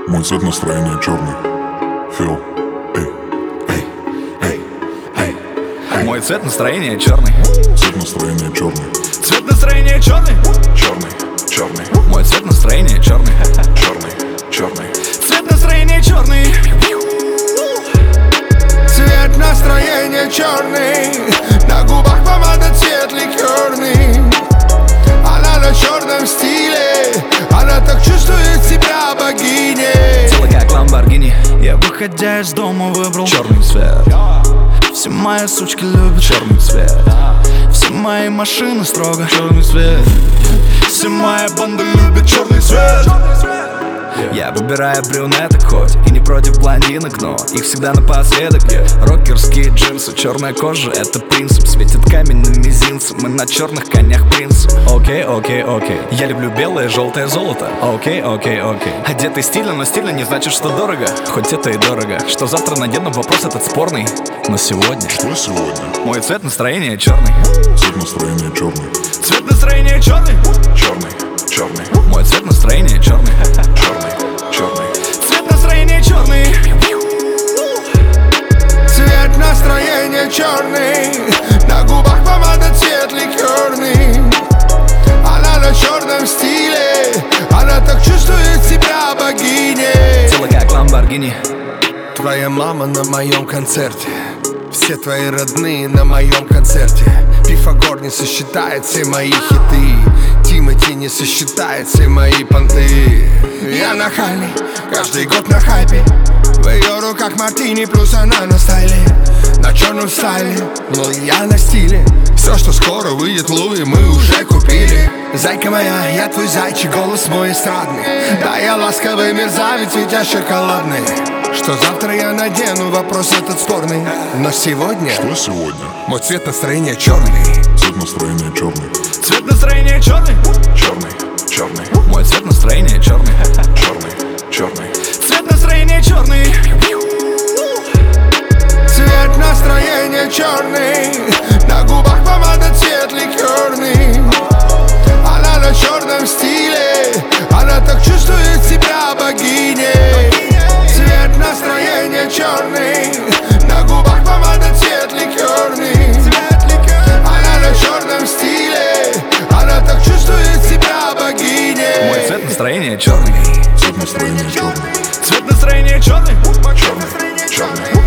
Мой цвет настроения черный. Фил. Мой цвет настроения черный. Цвет настроения черный. Цвет настроения черный. Черный, черный, Мой цвет настроения черный. черный, черный. Цвет настроения черный. Цвет настроения черный. На губах помада, цвет ликерный. Она на черном стиле. Она так чувствует себя богиней. Тело как Ламборгини. Я, выходя из дома, выбрал черный цвет. Все мои сучки любят черный цвет. Все мои машины строго черный цвет. Все мои банды любят черный цвет. Я выбираю брюнеток хоть и не против блондинок, но их всегда напоследок. Рокерские джинсы, черная кожа — это принцип. Светит камень на мизинце, мы на черных конях принцип. Окей, окей, окей. Я люблю белое, желтое золото. Окей, окей, окей. Одетый стильно, но стильно не значит, что дорого. Хоть это и дорого. Что завтра надену, вопрос этот спорный. Но сегодня Что сегодня? мой цвет настроения черный. Цвет настроения черный. Цвет настроения черный. Черный, черный, Мой цвет настроения черный. черный, черный. Цвет настроения черный. Цвет настроения черный. На губах помада, цвет ликерный. Она на черном стиле. Она так чувствует себя богиней. Тело как Ламборгини. Твоя мама на моем концерте. Все твои родные на моем концерте. Пифагор не сосчитает все мои хиты. Тимати не сосчитает все мои понты. Я нахальный, каждый год на хайпе. В ее руках мартини, плюс она на стайле. На черном стайле, но я на стиле. Все, что скоро выйдет в Луи, мы уже купили. Зайка моя, я твой зайчик, голос мой эстрадный. Да, я ласковый мерзавец, ведь я шоколадный. Что завтра я надену, вопрос этот спорный. Но сегодня Что сегодня? мой цвет настроения черный. Цвет настроения черный. Цвет настроения черный. Черный, черный, Мой цвет настроения черный. черный, черный. Цвет настроения черный. Цвет настроения черный. На губах помада, цвет ликерный. Она на черном стиле. Она так чувствует себя богиней. Цвет настроения черный. На губах помада, цвет ликерный. Она на черном стиле. Она так чувствует себя богиней. Мой цвет настроения черный. Цвет настроения черный. Цвет настроения черный. Черный, черный.